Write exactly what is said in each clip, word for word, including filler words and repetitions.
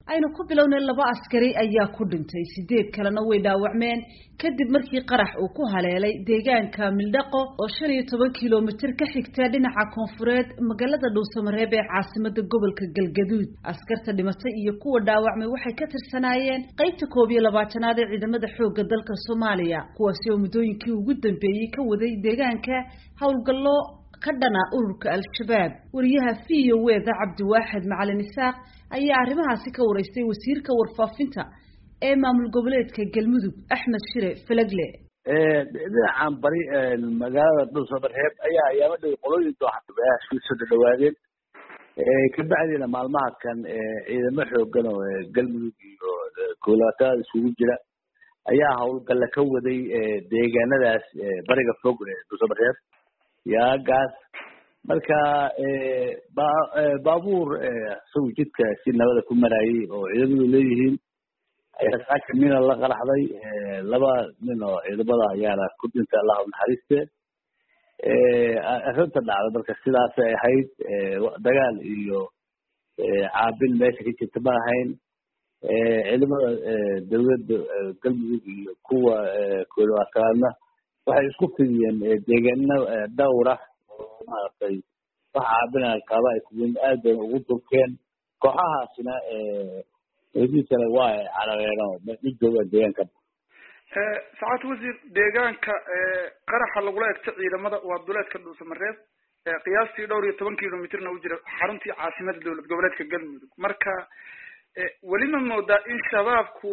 aynu ku bilownay laba askari ayaa ku dhintay sideed kalena way dhaawacmeen kadib markii qarax uu ku haleelay deegaanka Mildaqo oo shan iyo toban kiiloomitir ka xigta dhinaca koonfureed magaalada Dhuusamareeb ee caasimadda gobolka Galgaduud. Askarta dhimatay iyo kuwa dhaawacmay waxay ka tirsanaayeen qaybta koob iyo labaatanaad ee ciidamada xoogga dalka Soomaaliya kuwaasi oo muddooyinkii ugu dambeeyay ka waday deegaanka howlgallo ka dhana ururka Al-Shabaab. Wariyaha V O A Cabdiwaaxid Macalin Isaaq ayaa arrimahaasi ka wareystay wasiirka warfaafinta ee maamul goboleedka Galmudug Axmed Shire Falagle. ee dhinacan bari magaalada Dhuusamareeb ayaa ayaama dhow qolooyinka waxaa isku soo dhawaadeen ee ka bacdina maalmaha kan ciidamo xooggan oo Galmudug iyo gobolada isugu jira ayaa howlgal ka waday deegaanadaas bariga fog ee Dhuusamareeb yaa gaas marka ee baabuur soo jidka si nabada ku marayay oo ciidamadu leeyihiin ayaa saaka min la qaraxday laba nin oo ciidamada ayaa ku dhintay Allah naxariiste ee arrinta dhacday marka sidaas ay ahayd dagaal iyo caabin meesha ka jirta ma ahayn ee ciidamada dawladda Galmudug iyo kuwa kooxaana waxay isku fidiyeen deegaano dhowr ah oo maartay waxa caabinaya qaba ay ku aad ugu dulkeen kooxahaasina ee idinka waa calaamado mid jooga deegaanka ee saacad wasiir deegaanka ee qaraxa lagu leeyahay ciidamada waa duleedka Dhuusamareeb ee qiyaastii dhowr iyo toban kiiloomitirna u jira xaruntii caasimadda dawlad goboleedka Galmudug marka wali ma moodaa in shabaabku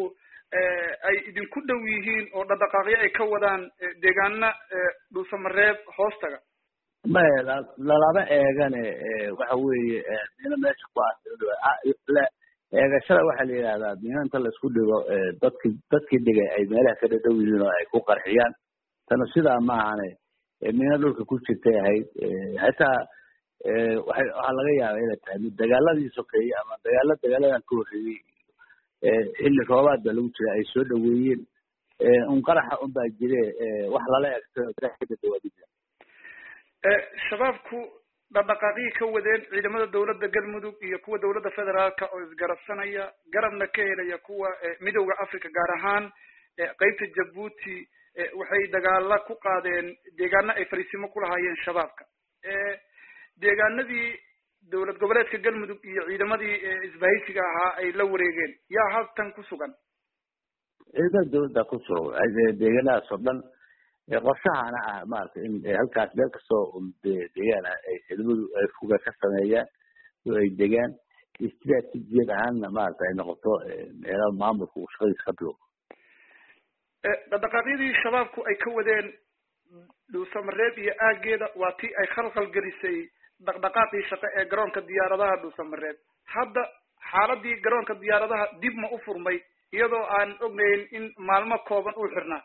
ay idinku dhow yihiin oo dhaqdhaqaaqyo ay ka wadaan deegaanada Dhuusamareeb hoostaga ma la laba eegane waxa weeye ina meesha ku aasay eegashada waxa la yiraahdaa inta la isku dhigo dadkii dadkii dhigay ay meelaha ka dhow yihiin oo ay ku qarxiyaan tan sida ma ahane meena dhulka ku jirtay ahayd hataa waxa laga yaabaa inay tahay dagaaladii sokeeyay ama dagaalada dagaaladan ku horreeyay xilli roobaad lagu jira ay soo dhaweeyeen un qaraxa un baa jiray wax lala eegto dadka dawladda ee shabaabku dhaqdhaqaaqii ka wadeen ciidamada dawladda Galmudug iyo kuwa dawladda federaalka oo isgarabsanaya garabna ka helaya kuwa midowga Afrika gaar ahaan qaybta Djibouti waxay dagaal ku qaadeen deegaano ay fariisimo ku lahaayeen shabaabka ee deegaanadii dawlad goboleedka Galmudug iyo ciidamadii isbahaysiga ahaa ay la wareegeen yaa halkan ku sugan ciidamada dawladda ku sugan deegaanada soo dhan qorshahaana ah maartay in halkaas meel kastoo deegaana ay ciidamadu ay fuga ka sameeyaan oo ay degaan istiraatiijiyad ahaanna maartay ay noqoto meelaha maamulka uu shaqadiisa ka bilow dhaqdhaqaaqyadii shabaabku ay ka wadeen Dhuusamareeb iyo aageeda waa tii ay khalkhal gelisay dhaqdhaqaaqii shaqo ee garoonka diyaaradaha Dhuusamareeb hadda xaaladii garoonka diyaaradaha dib ma u furmay iyadoo aan ognayn in maalmo kooban uu xirnaa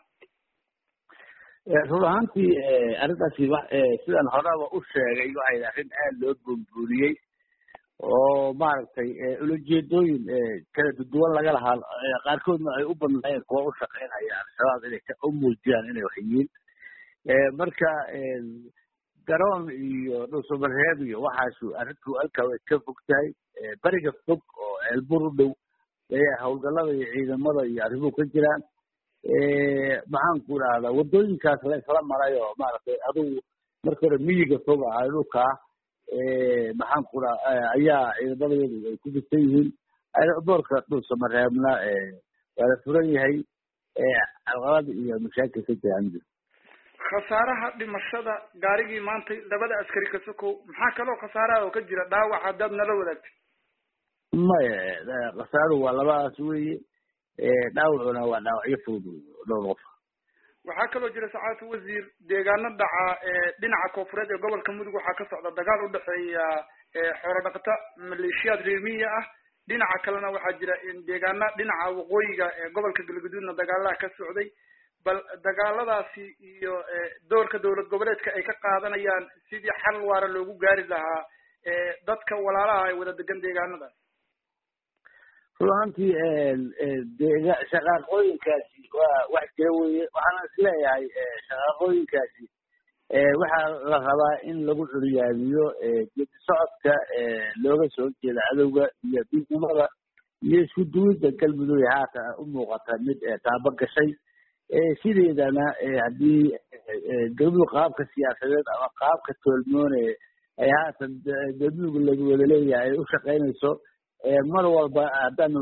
run ahaantii arrintaasi sidaan horeba u sheegay waxay arrin aad loo buunbuuniyey oo maaragtay ulajeedooyin kala duwan laga lahaa qaarkoodna ay u badnaayeen kuwa u shaqeynaya al-shabaab inay u muujiyaan inay wax yihiin marka garoon iyo Dhuusamareeb iyo waxaas arrintu halka way ka fog tahay bariga fog oo Elbur u dhow ee howlgallada iyo ciidamada iyo arrimuhu ka jiraan maxaan ku raahdaa wadooyinkaas la isla maray oo maaragtay adigu marka hore miyiga fog ah dhulka maxaan ku raahdaa ayaa ciidamada ay ku jirtay yihiin doorka Dhuusamareebna waa la furan yahay caqabad iyo mashaakil ka jiraan khasaaraha dhimashada gaarigii maanta labada askari ka sokow maxaa kaloo khasaaraha oo ka jira dhaawac haddaad nala wadaagtay maya khasaaruhu waa labadaas weeye dhaawacuna waa dhaawacyo fudud dhowr qof waxaa kaloo jira saacad wasiir deegaano dhaca dhinaca koonfureed ee gobolka Mudug waxaa ka socda dagaal u dhaxeeya xoolo dhaqata maleeshiyaad reer miyi ah dhinaca kalena waxaa jira in deegaano dhinaca waqooyiga ee gobolka Galgaduudna dagaalaha ka socday bal dagaaladaasi iyo doorka dawlad goboleedka ay ka qaadanayaan sidii xal waara loogu gaari lahaa dadka walaalaha ay wada degan deegaanadaas runtii deega shaqaqooyinkaasi waa wax jira weeye waxaan isleeyahay shaqaqooyinkaasi waxaa la rabaa in lagu curyaamiyo geedi socodka looga soo jeeda cadowga iyo midnimada iyo isku duwidda galmudug haata u muuqata mid taabo gashay sideedana haddii galmudug qaabka siyaasadeed ama qaabka toolmoone ay haatan galmudug lagu wada leeyahay ay u shaqaynayso mar walba haddaanu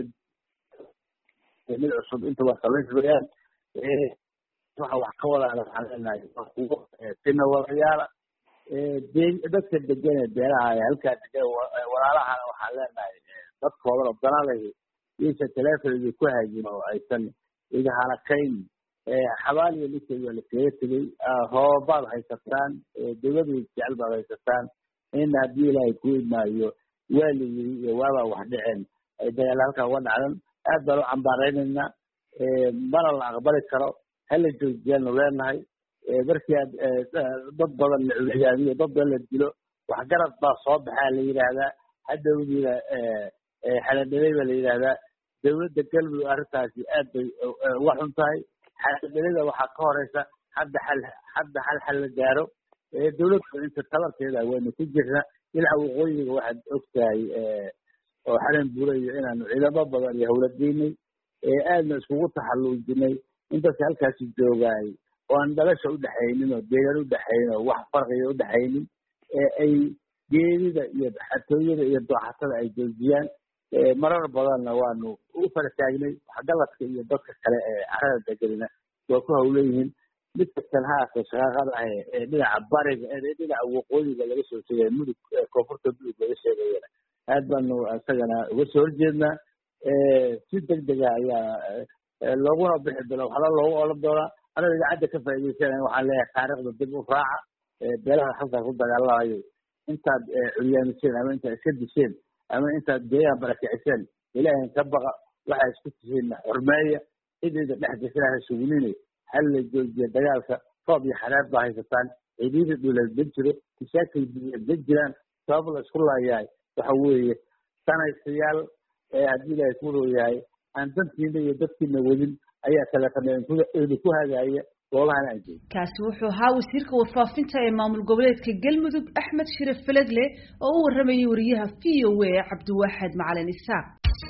mid cusub inta waa samaysmayaan waxa wax ka wadaana waxaan leenahay kuwo tina wadayaala dadka degan ee beeraha halkaa degan walaalahana waxaan leenahay dadkoodan oo danalay iysa teleefonadii ku haajin oo aysan iga halakayn xabaaliya ninkeed waa la kaga tegey hoobaad haysataan dawlada jecel baad haysataan in haddii ilaahay ku imaayo waa la yiri iyo waabaa wax dhiceen ay dagaal halkaa uga dhacdan aad baan u cambaaraynaynaa mana la aqbali karo hala joojiyaanu leenahay markii aad dad badan la culiyaamiyo dad badan la dilo waxgarad baa soo baxaa la yidhaahdaa hadhowdiina xaladhalay baa la yidhaahdaa dawladda galmudug arrintaasi aad bay uga xun tahay xaladhalada waxaa ka horeysa hadda xal hadda hal xal la gaaro dawladda inta tabarteeda waynu ku jirna dhinaca waqooyiga waxaad ogtahay oo xalan buurayo inaanu ciidamo badan iyo howladeynay aadna iskugu taxalluujinay intaas halkaasi joogaay oo aan dhalasha udhexaynin oo deegaan udhexaynin oo wax farqiga udhexaynin ay geedida iyo xatooyada iyo dooxatada ay joojiyaan marar badanna waanu u fara taagnay waxgaladka iyo dadka kale ee carada deganina waa ku hawleyihiin mid kastan haata shaqaaqada ah ee dhinaca bariga ee dhinaca waqooyiga laga soo sheegaya mudug koonfurta mudug laga sheegayana aad baanu isagana uga soo horjeednaa si degdega ayaa looguna bixi doona waxala loogu olan doonaa anaga idaacadda ka faa'iidaysanaya waxaan leeyahay taariikhda dib u raaca beelaha halkaas ku dagaalamayo intaad curyaamiseen ama intaad iska disheen ama intaad deegaan barakiciseen ilaahay ka baqa waxaa isku tihiin xurmeeya cidayda dhex gasana ha sugunine hal la joojiya dagaalka roob iyo xanaad baa haysataan ciidiyada dhuleed ma jiro mashaakil biyeed ma jiraan sabab la isku laayahay waxa weeye sanaysayaal haddii ilaahay ku rooyahay aan dantiina iyo dadkiina wadin ayaa teleefana ku hagaaya goolahan aan joogin kaasi wuxuu ahaa wasiirka warfaafinta ee maamul goboleedka galmudug axmed shiraf felegle oo u waramayay wariyaha v o a cabdiwaaxid macalin isaaq.